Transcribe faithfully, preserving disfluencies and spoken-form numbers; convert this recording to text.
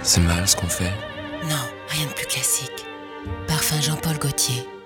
C'est mal ce qu'on fait. Non, rien de plus classique. Parfum Jean-Paul Gaultier.